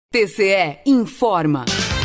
TCE informa.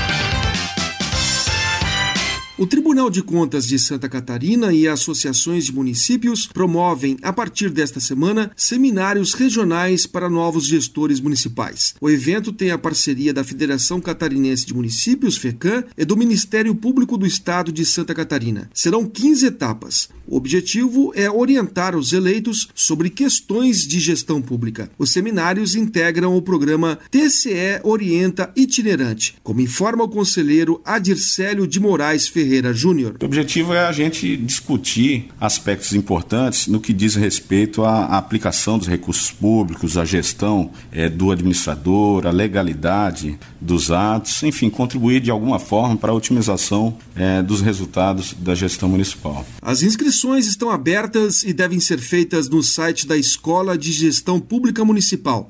O Tribunal de Contas de Santa Catarina e associações de municípios promovem, a partir desta semana, seminários regionais para novos gestores municipais. O evento tem a parceria da Federação Catarinense de Municípios, FECAM, e do Ministério Público do Estado de Santa Catarina. Serão 15 etapas. O objetivo é orientar os eleitos sobre questões de gestão pública. Os seminários integram o programa TCE Orienta Itinerante, como informa o conselheiro Adircélio de Moraes Ferreira Júnior. O objetivo é a gente discutir aspectos importantes no que diz respeito à aplicação dos recursos públicos, a gestão do administrador, a legalidade dos atos, enfim, contribuir de alguma forma para a otimização dos resultados da gestão municipal. As inscrições estão abertas e devem ser feitas no site da Escola de Gestão Pública Municipal,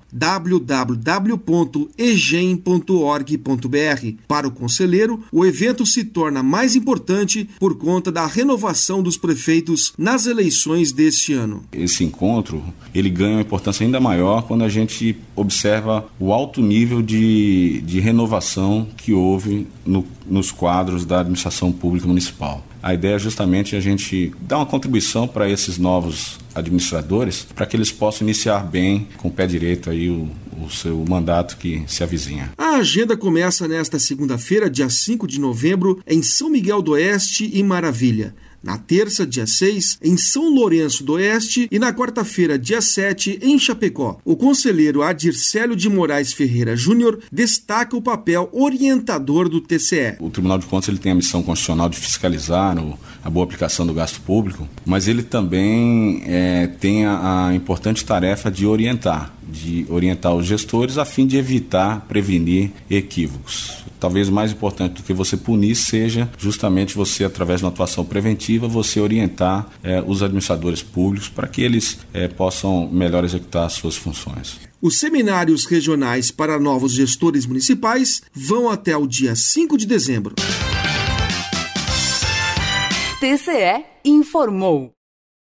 www.egem.org.br. Para o conselheiro, o evento se torna mais importante por conta da renovação dos prefeitos nas eleições deste ano. Esse encontro, ele ganha uma importância ainda maior quando a gente observa o alto nível de renovação que houve nos quadros da administração pública municipal. A ideia é justamente a gente dar uma contribuição para esses novos administradores, para que eles possam iniciar bem, com o pé direito, aí o seu mandato que se avizinha. A agenda começa nesta segunda-feira, dia 5 de novembro, em São Miguel do Oeste e Maravilha. Na terça, dia 6, em São Lourenço do Oeste e na quarta-feira, dia 7, em Chapecó. O conselheiro Adircélio de Moraes Ferreira Júnior destaca o papel orientador do TCE. O Tribunal de Contas ele tem a missão constitucional de fiscalizar a boa aplicação do gasto público, mas ele também tem a importante tarefa de orientar os gestores a fim de evitar, prevenir equívocos. Talvez mais importante do que você punir seja justamente você, através de uma atuação preventiva, você orientar os administradores públicos para que eles possam melhor executar as suas funções. Os seminários regionais para novos gestores municipais vão até o dia 5 de dezembro. TCE informou.